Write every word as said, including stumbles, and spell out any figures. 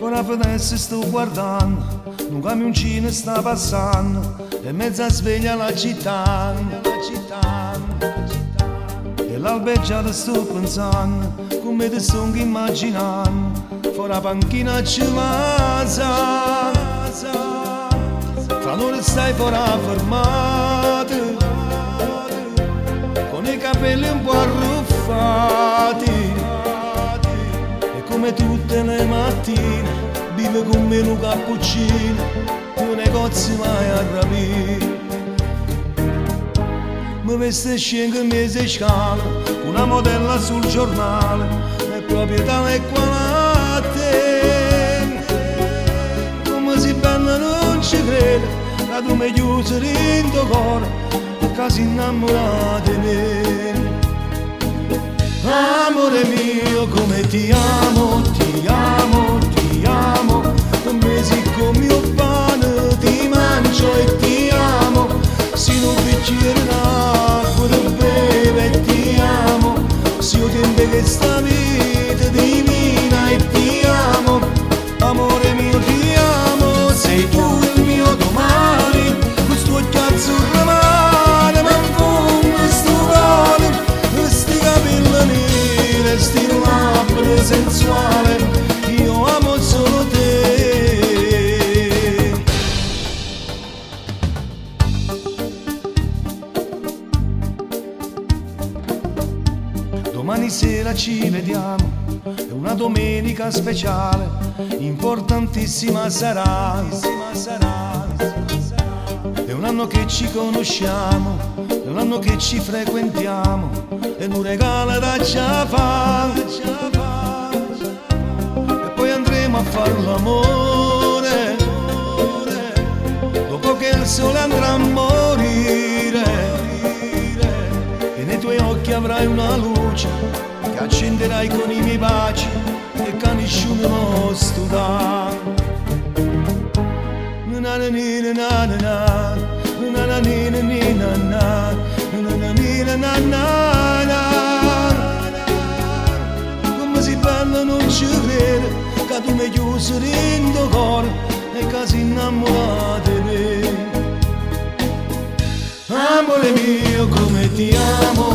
Ora finestra sto guardando, un camioncino sta passando, e mezza sveglia la città, la città, la città. E l'albeggiata sto pensando, come ti sto immaginando, fuori la panchina ci masa, fra noi stai fuori fermata, con i capelli un po' arruffati, e come tutte le mattine vive con me un cappuccino, un negozio mai a rapire. Mi veste scende mese scala, una modella sul giornale, e proprietà è qua a te. Come si bella non ci crede, la tu mi chiuso in tuo cuore, perché si innamora di me. Amore mio, come ti amo, ti amo, ti amo, come sei come mio pane, ti mangio e ti amo, se non bicchiere d'acqua ti bevo e ti amo, se io tempo che sta vita divina e ti amo, amore mio ti amo, sei tu il mio domani, questo occhiazzo rimane, ma come sto cuore, questi capelli neri, sti labbra sensuale, io amo solo te. Domani sera ci vediamo, è una domenica speciale, importantissima sarà, è un anno che ci conosciamo, è un anno che ci frequentiamo, e un regalo da già fa, e poi andremo a far l'amore, dopo che il sole andrà a morire, e nei tuoi occhi avrai una luce che accenderai con i miei baci e che nessuno non studà. Na na na na na na na na na na na na na na. Come si bella non ci crede, che tu mi chiuso in tuo cuore e che si innamora di me. Amore mio, come ti amo,